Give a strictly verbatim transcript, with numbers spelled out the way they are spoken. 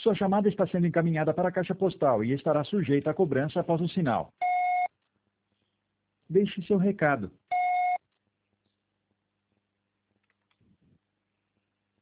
Sua chamada está sendo encaminhada para a caixa postal e estará sujeita a cobrança após o sinal. Deixe seu recado.